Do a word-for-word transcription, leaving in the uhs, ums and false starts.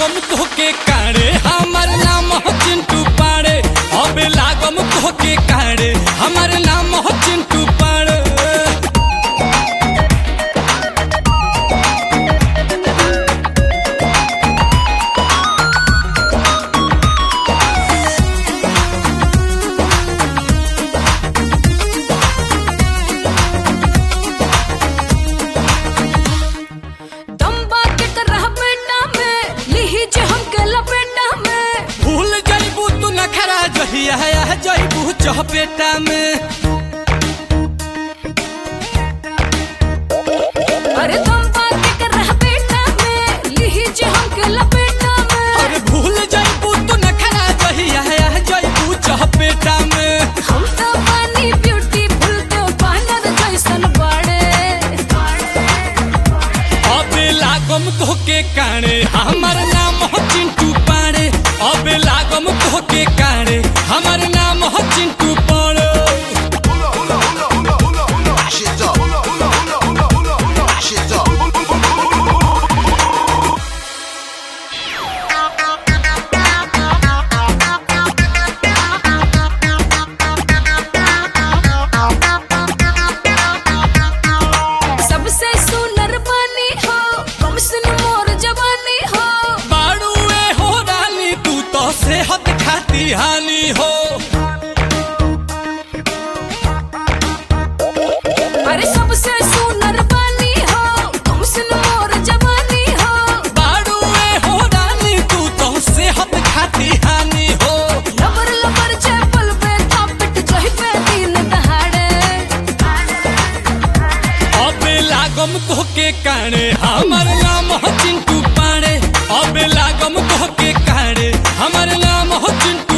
लागम तोहके काड़े हमर नाम हो चिंटू पाड़े अब लागम तोहके काड़े हमर नाम हो चिंटू पाड़े है जयबू चहपेटा में अरे तुम बात कर रहा बेटा में लीजिए हमके लपेटा में अरे भूल जयबू तू नखरा जहिया है जयबू चहपेटा में हम तो पानी ब्यूटीफुल तो पानर जैसन बाड़े अब लागम तोहके काड़े हमर नाम हो चिंटू पाड़े अब लागम तोहके काड़े हमर नाम हो चिंटू पाड़े सबसे सुनर बानी हो कम सुन मोर जवानी हो बाड़ू ए हो रानी तू तो सेहत खाती हानि हो अरे सबसे सुनर बानी हो कम सुन मोर जवानी हो बाड़ू ए हो रानी तू तो सेहत खाती हानि हो लबर लबर चैपल पे थापिट जही पे दिन दहाड़े अब लागम तोहके काड़े हमर नाम हो चिंटू पाड़े अब लागम तोहके काड़े हमर नाम हो चिंटू